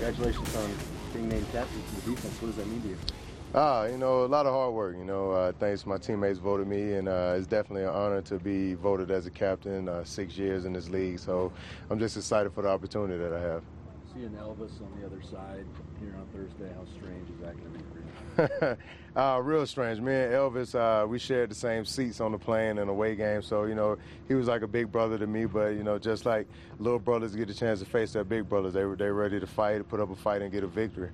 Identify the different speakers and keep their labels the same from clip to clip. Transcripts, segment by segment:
Speaker 1: Congratulations on being named captain for the defense. What does that mean to you?
Speaker 2: A lot of hard work. Thanks my teammates voted me, and it's definitely an honor to be voted as a captain 6 years in this league. So I'm just excited for the opportunity that I have.
Speaker 1: Seeing Elvis on the other side here on Thursday, how strange is that going to be for you?
Speaker 2: Real strange. Me and Elvis, we shared the same seats on the plane and away game. So, he was like a big brother to me. But, just like little brothers get a chance to face their big brothers, they're ready to fight, put up a fight, and get a victory.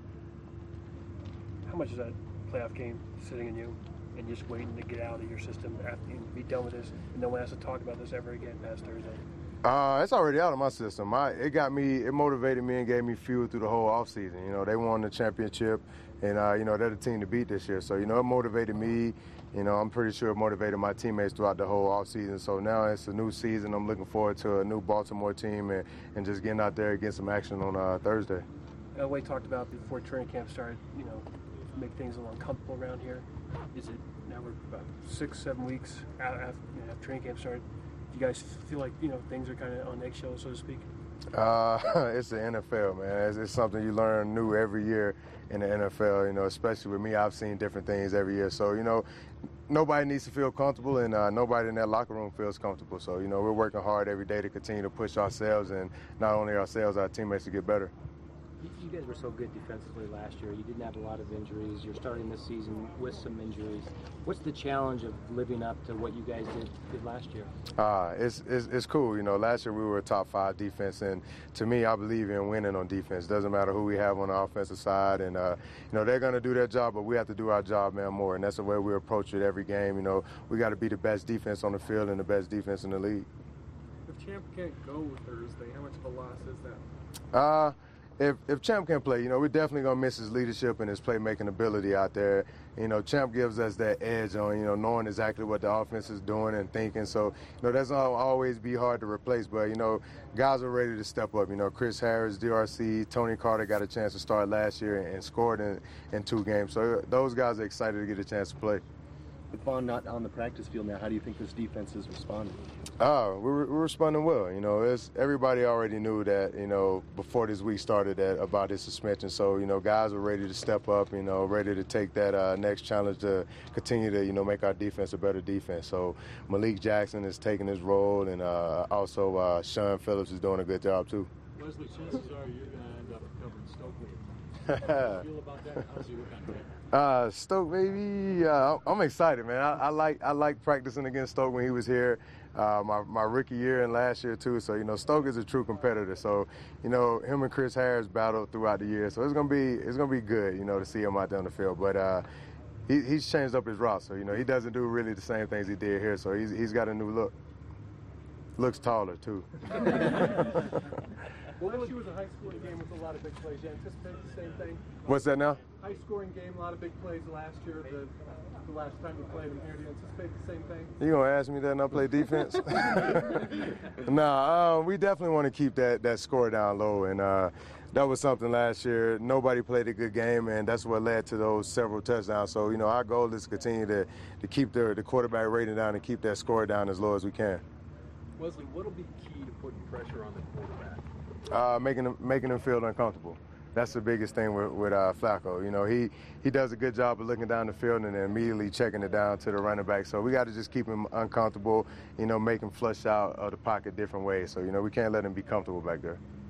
Speaker 3: How much is that playoff game sitting in you and just waiting to get out of your system after you be done with this and no one has to talk about this ever again past Thursday?
Speaker 2: It's already out of my system. It motivated me and gave me fuel through the whole offseason. They won the championship, and, they're the team to beat this year. So, it motivated me. I'm pretty sure it motivated my teammates throughout the whole offseason. So now it's a new season. I'm looking forward to a new Baltimore team and just getting out there and getting some action on Thursday.
Speaker 3: Elway talked about before training camp started, make things a little uncomfortable around here. Is it now we're about 6-7 weeks after training camp started? Do you guys feel like things are kind of on eggshells, so to speak?
Speaker 2: It's the NFL, man. It's something you learn new every year in the NFL. Especially with me, I've seen different things every year. So nobody needs to feel comfortable, and nobody in that locker room feels comfortable. So we're working hard every day to continue to push ourselves, and not only ourselves, our teammates to get better.
Speaker 4: You guys were so good defensively last year. You didn't have a lot of injuries. You're starting this season with some injuries. What's the challenge of living up to what you guys did last year?
Speaker 2: It's cool. Last year we were a top 5 defense, and to me, I believe in winning on defense. Doesn't matter who we have on the offensive side, and they're going to do their job, but we have to do our job, man, more. And that's the way we approach it every game. We got to be the best defense on the field and the best defense in the league.
Speaker 5: If Champ can't go Thursday, how much of a loss is that?
Speaker 2: If Champ can play, we're definitely going to miss his leadership and his playmaking ability out there. Champ gives us that edge on, knowing exactly what the offense is doing and thinking. So, that's going to always be hard to replace. But, guys are ready to step up. Chris Harris, DRC, Tony Carter got a chance to start last year and scored in 2 games. So those guys are excited to get a chance to play.
Speaker 1: With Vaughn not on the practice field now, how do you think this defense is responding?
Speaker 2: We're responding well. Everybody already knew that, before this week started about his suspension. So, guys are ready to step up, ready to take that next challenge to continue to, make our defense a better defense. So Malik Jackson is taking his role, and also Sean Phillips is doing a good job, too.
Speaker 6: Wesley, chances are you're going to end up covering Stokely. How do you feel about that? How's he look on tape?
Speaker 2: Stoke, baby. I'm excited, man. I like practicing against Stoke when he was here, my rookie year and last year too. So Stoke is a true competitor. So him and Chris Harris battled throughout the year. So it's gonna be good, to see him out there on the field. But he's changed up his route. So he doesn't do really the same things he did here. So he's got a new look. Looks taller too.
Speaker 5: Last year was a high-scoring game with a lot of big plays. You anticipate the same thing?
Speaker 2: What's that now?
Speaker 5: High-scoring game, a lot of big plays last year. The last time you played him here, do you anticipate the same thing?
Speaker 2: You gonna ask me that and I play defense? We definitely want to keep that score down low, and that was something last year. Nobody played a good game, and that's what led to those several touchdowns. So our goal is to continue to keep the quarterback rating down and keep that score down as low as we can.
Speaker 6: Wesley, what'll be key to putting pressure on the quarterback?
Speaker 2: Making them feel uncomfortable. That's the biggest thing with Flacco. He does a good job of looking down the field and then immediately checking it down to the running back. So we got to just keep him uncomfortable, make him flush out of the pocket different ways. So, we can't let him be comfortable back there.